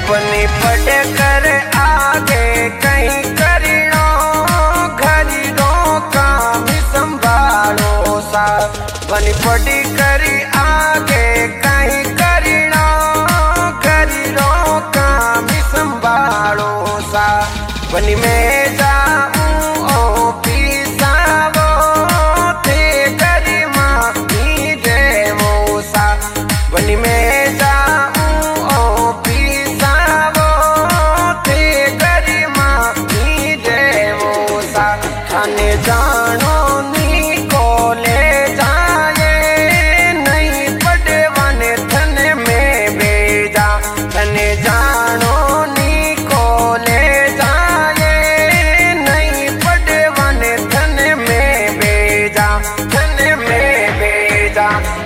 बनी पढ़ कर आगे कहीं करिणो घरिणो काम संभालो सा। बनी पढ़ कर आगे कहीं करिणो घरिणो काम संभालो सा। बनी में जाऊं ओ पीसावो थे गरिमा ही देवो सा। बनी में जाऊं ओ पीसावो थे गरिमा ही देवो सा। थाने जानो नी को ले जाए नहीं पड़वाने थने में भेजा। थने जानो नी को ले जाए नहीं पड़वाने थने में भेजा। थने में भेजा।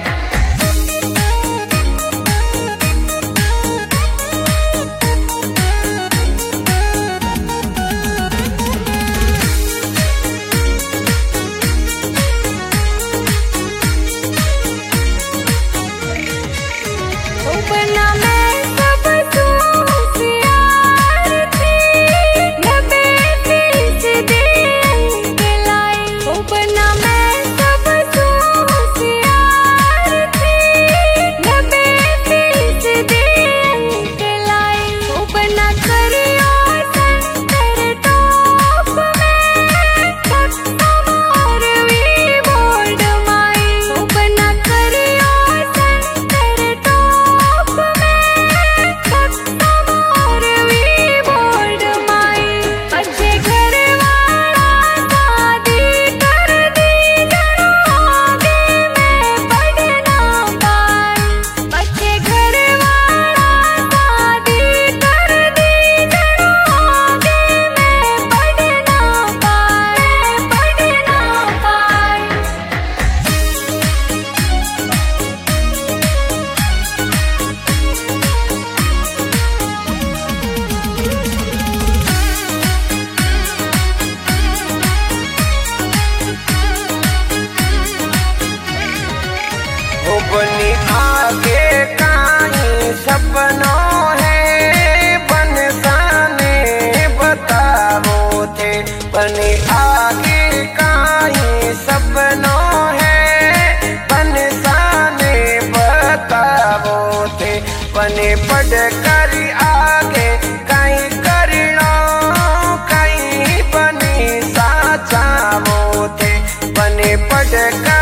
बनी आगे काई सपनों है बनसाने बतावो थे। बनी आगे काई सपनों है बनसाने बतावो थे। बने पढ़ कर आगे कहीं करिणो कहीं बनी साचावो थे। बने पढ़ कर